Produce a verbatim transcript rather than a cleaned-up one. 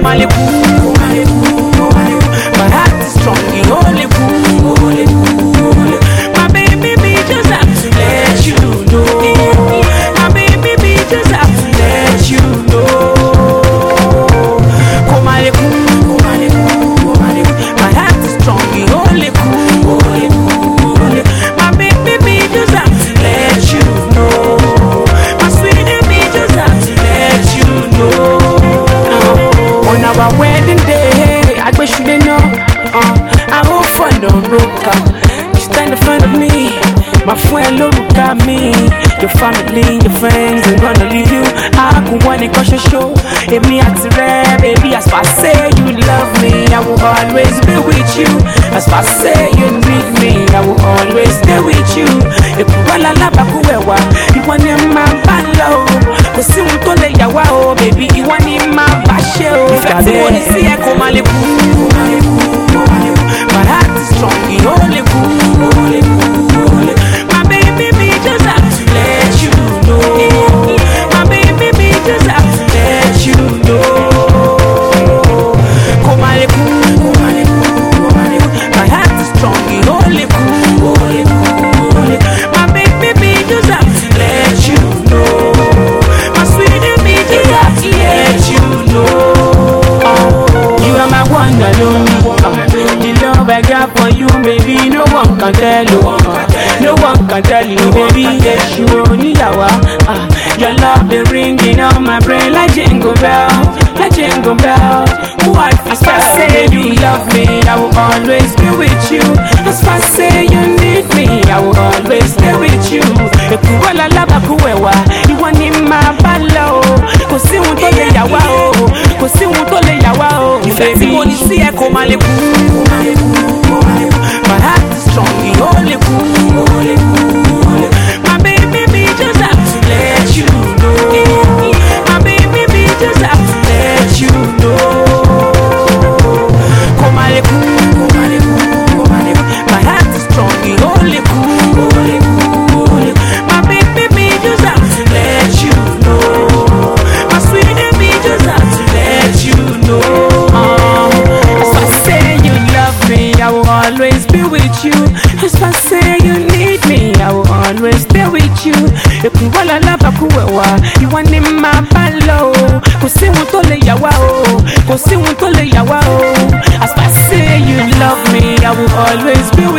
Komaleku, my heart is strong, you only cool. My baby, me just have to let you know. My baby, me just have to let you know. Komaleku, my heart is strong, you only cool. My baby, me just have to let you know. My sweetie, me just have to let you know. Uh, on our wedding day, I wish you didn't know. Uh, I hope for no broker. You stand in front of me, my friend look at me. Your family, your friends, they're gonna leave you. I could want to cause your show. If me at the rap, baby, as far as say you love me, I will always be with you. As far as say you need me, I will always stay with you. If you want to love, I could you want to my balo. Cause you want to lay your wow, baby, you want to my basho. If you want to see a Komaleku, my heart is strong, you only cool. My baby, me just have to let you know. My baby, me just have to let you know. Komaleku, my heart is strong, you only cool. My baby, me just have to let you know. My sweetie, me just have to let you know. Oh, you are my one and only. The love I got for you, baby, no one can tell you. No one can tell you, baby, yes, you only yawa. Uh, your love been ringing on my brain like jingle bells, like jingle bells. What as far as say you love me, I will always be with you. As far as say you need me, I will always stay with you. Ekuwala laba kuwewa, you want in my balo. Kosi unto le yawa o, kosi unto le yawa o. Baby, you only see a Komaleku. My heart is strong, you only cool. My baby, me just have to let you know. My baby, me just have to let you know. Komaleku, my heart is strong, you only cool. My baby, me just have to let you know. My sweetie, me just have to let you know. As I say you love me, I will always be with you. As I say you need me, I will always stay with you. If you wanna love a kuwewa, you want in my balo. Kosi unto le yawa o, kosi unto le yawa o. As I say you love me, I will always be